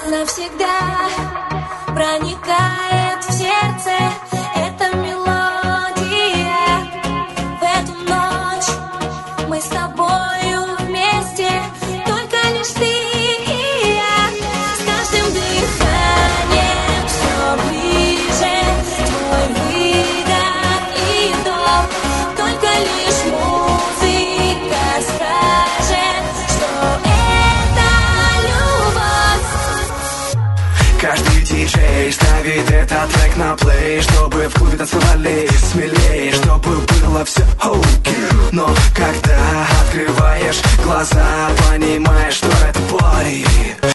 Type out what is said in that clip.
навсегда проникает в сердце эта мелодия. В эту ночь мы с тобою вместе, только лишь ты и я. С каждым дыханием все ближе твой выдох и вдох. Только лишь музыка скажет, что это любовь. Каждый диджей ставит этот трек на плей, чтобы в клубе танцевали смелее, чтобы было все окей. Но когда открываешь глаза, понимаешь, что это пари,